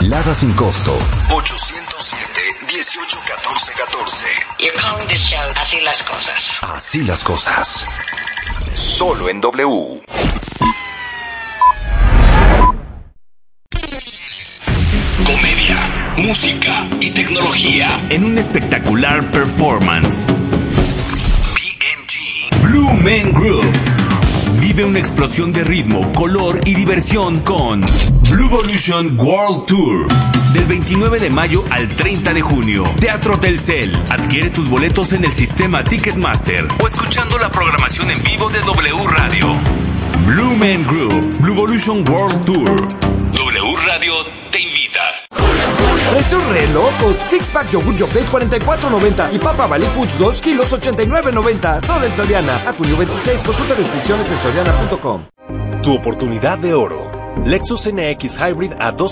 Lada sin costo. 807-1814-14. You're calling this show Así las Cosas. Así las cosas. Solo en W. Comedia, música y tecnología en un espectacular performance. BMG Blue Man Group. Vive una explosión de ritmo, color y diversión con Blue Evolution World Tour. Del 29 de mayo al 30 de junio. Teatro Telcel. Adquiere tus boletos en el sistema Ticketmaster o escuchando la programación en vivo de W Radio. Blue Man Group. Blue Evolution World Tour. W Radio te invita. ¡Precios re locos! Six Pack Yogurt Update 44.90 y Papa Valí Foods 2 kilos 89.90. Solo en Soriana. A junio 26. Consulta restricciones en soriana.com. Tu oportunidad de oro. Lexus NX Hybrid a